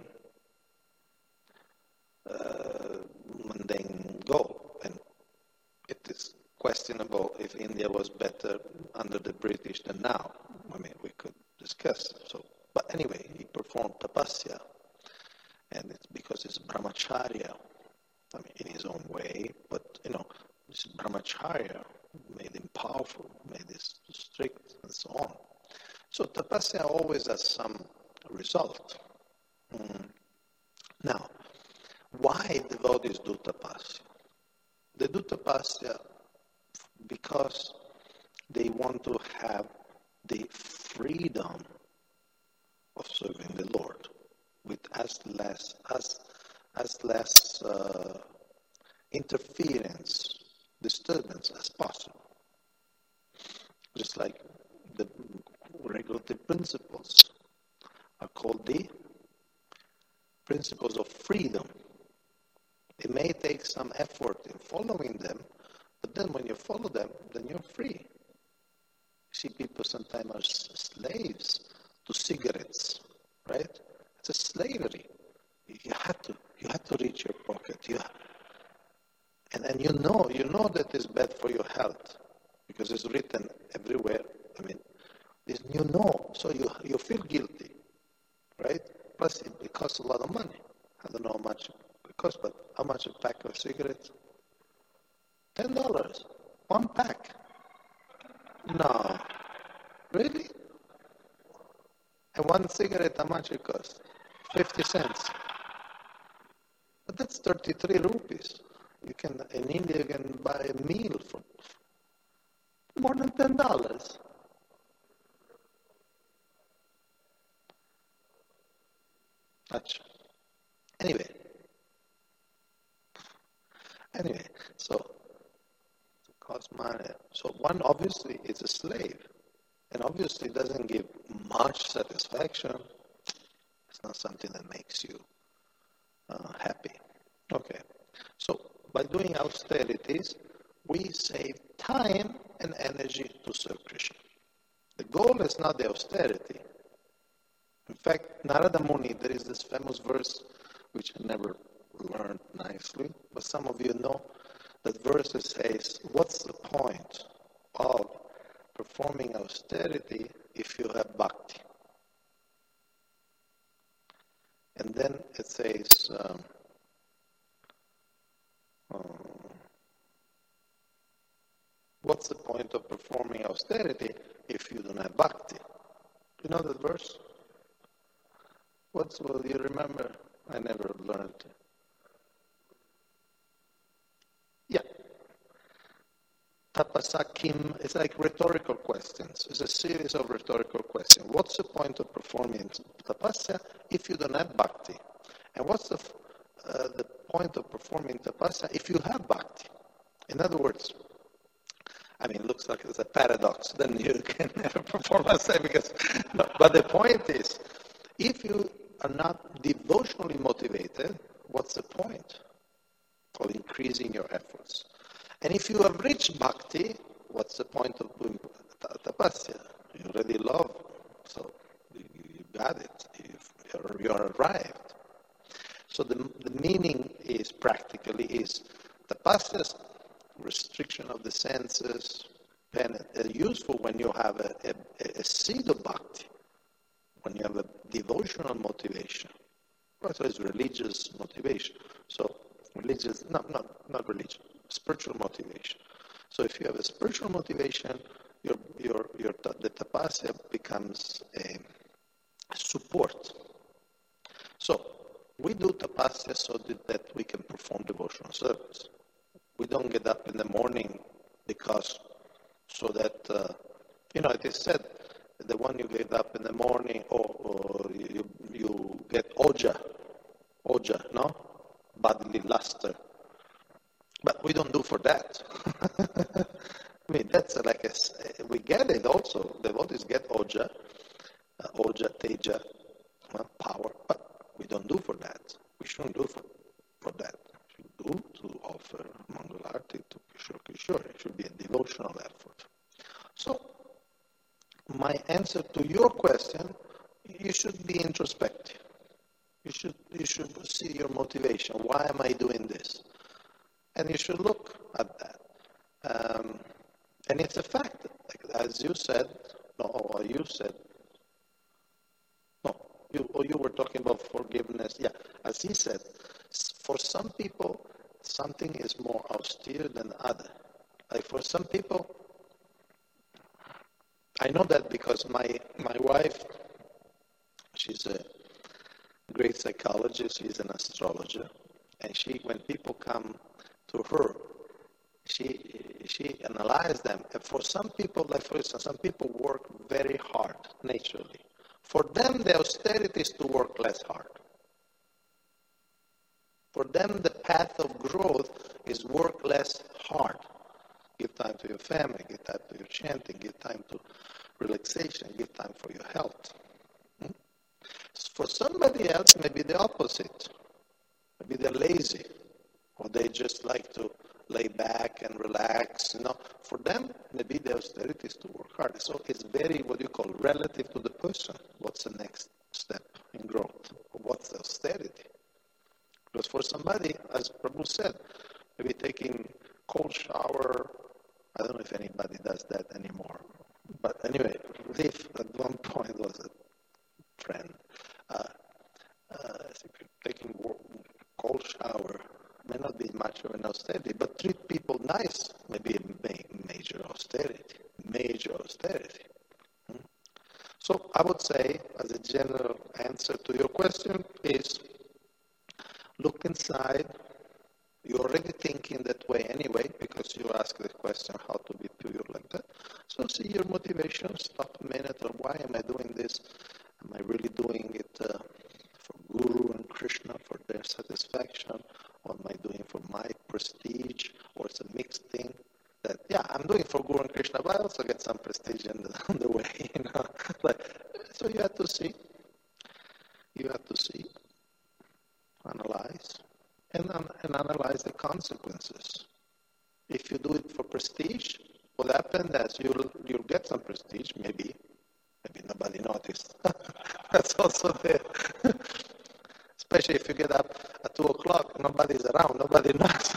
uh, mundane goal. And it is questionable if India was better under the British than now. I mean, we could discuss. So, but anyway, he performed tapasya, and it's because it's brahmacharya, I mean, in his own way, but, you know, this brahmacharya made him powerful, made him strict, and so on. So tapasya always has some result. Mm. Now, why devotees do tapasya? They do tapasya because they want to have the freedom of serving the Lord with as less as as less uh, interference, disturbance as possible. Just like the regulative principles are called the principles of freedom. It may take some effort in following them, but then when you follow them, then you're free. You see, people sometimes are slaves to cigarettes, right? It's a slavery. You have to, you have to reach your pocket. You, and and you know, you know that it's bad for your health because it's written everywhere. I mean, you know, so you you feel guilty, right? Plus, it, it costs a lot of money. I don't know how much it costs, but how much a pack of cigarettes? Ten dollars, one pack. No, really? And one cigarette, how much it costs? Fifty cents. But that's thirty-three rupees. You can in India you can buy a meal for more than ten dollars. Much. Anyway. Anyway, so it costs money. So one obviously is a slave, and obviously doesn't give much satisfaction. It's not something that makes you uh, happy. Okay, so by doing austerities, we save time and energy to serve Krishna. The goal is not the austerity. In fact, Narada Muni, there is this famous verse which I never learned nicely, but some of you know that verse that says, what's the point of performing austerity if you have bhakti? And then it says, um, uh, what's the point of performing austerity if you don't have bhakti? You know that verse? What's, well, you remember? I never learned. Yeah. Tapasakim, it's like rhetorical questions. It's a series of rhetorical questions. What's the point of performing tapasya if you don't have bhakti? And what's the, uh, the point of performing tapasya if you have bhakti? In other words, I mean, it looks like it's a paradox. Then you can never perform asana because, no, but the point is, if you are not devotionally motivated, what's the point of increasing your efforts? And if you have reached bhakti, what's the point of doing tapasya? You already love, so you, you got it. You're, you're arrived. So the, the meaning is practically is tapasya's restriction of the senses, and uh, useful when you have a, a, a seed of bhakti, when you have a devotional motivation. So it's religious motivation. So religious, no, no, not religious, spiritual motivation. So if you have a spiritual motivation, your your your the tapasya becomes a support. So we do tapasya so that, that we can perform devotional service. We don't get up in the morning because so that uh, you know it is said the one you get up in the morning or, or you you get oja, oja, no, bodily luster. But we don't do for that. I mean, that's like a, we get it also. Devotees get oja, uh, oja, teja, uh, power, but we don't do for that. We shouldn't do for, for that. We should do to offer Mangalarti to Kishore Kishore. It should be a devotional effort. So, my answer to your question, you should be introspective. You should you should see your motivation. Why am I doing this? And you should look at that. Um, and it's a fact, like, as you said, no, or you said, no, You, or you were talking about forgiveness. Yeah, as he said, for some people, something is more austere than other. Like for some people, I know that because my my wife, she's a great psychologist, she's an astrologer, and she, when people come to her, she she analyzes them. And for some people, like for instance, some people work very hard naturally. For them, the austerity is to work less hard. For them, the path of growth is work less hard. Give time to your family, give time to your chanting, give time to relaxation, give time for your health. Hmm? For somebody else, maybe the opposite. Maybe they're lazy, or they just like to lay back and relax. You know, for them, maybe the austerity is to work hard. So it's very, what you call, relative to the person. What's the next step in growth? What's the austerity? Because for somebody, as Prabhu said, maybe taking cold shower, I don't know if anybody does that anymore. But anyway, Leif at one point was a friend. Uh, uh, taking cold shower may not be much of an austerity, but treat people nice may be a ma- major austerity. Major austerity. Hmm? So I would say, as a general answer to your question, is look inside. You're already thinking that way anyway, because you ask the question how to be pure like that. So see your motivation, stop a minute, or why am I doing this? Am I really doing it uh, for Guru and Krishna, for their satisfaction? Or am I doing it for my prestige? Or it's a mixed thing? That, yeah, I'm doing it for Guru and Krishna, but I also get some prestige in the, on the way, you know. Like, so you have to see. You have to see. Analyze. And, and analyze the consequences. If you do it for prestige, what happens is you'll, you'll get some prestige, maybe. Maybe nobody noticed. That's also there. Especially if you get up at two o'clock, nobody's around, nobody knows.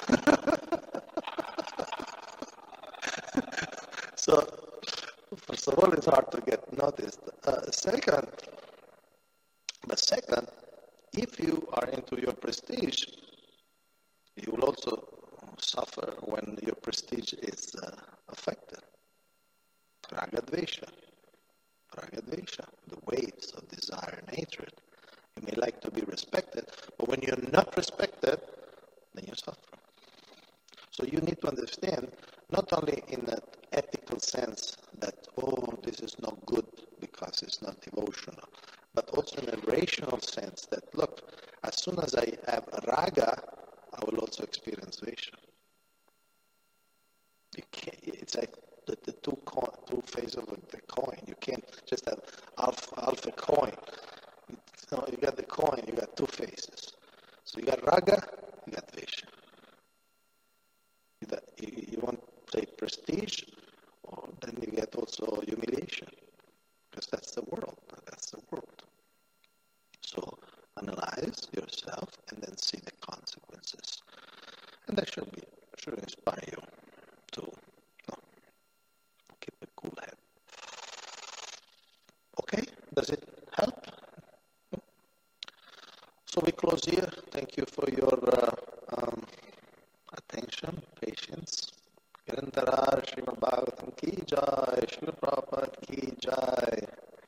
So, first of all, it's hard to get noticed. Uh, second, but second, if you are into your prestige, you will also suffer when your prestige is uh, affected. Raga Dvesha. Raga Dvesha, the waves of desire and hatred. You may like to be respected, but when you're not respected, then you suffer. So you need to understand, not only in an ethical sense that, oh, this is not good because it's not devotional, but also in a rational sense that, look, as soon as I have raga, I will also experience Dvesha. You can't, it's like the, the two coin, two faces of the coin. You can't just have half, half a coin. No, you got the coin, you got two faces. So you got raga, you got Dvesha. You, got, you, you want, say, prestige, or then you get also humiliation. Because that's the world. That's the world. So analyze yourself and then see the consequences. And that should be should inspire you to you know, keep a cool head. Okay? Does it help? So we close here. Thank you for your uh, um, attention, patience. Grantharar Srimad Bhagavatam ki jai, Srila Prabhupada ki jai.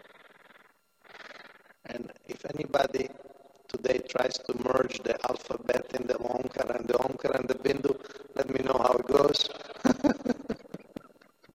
And if anybody today tries to merge the alphabet in the Omkara and the Omkara and the Bindu, let me know how it goes.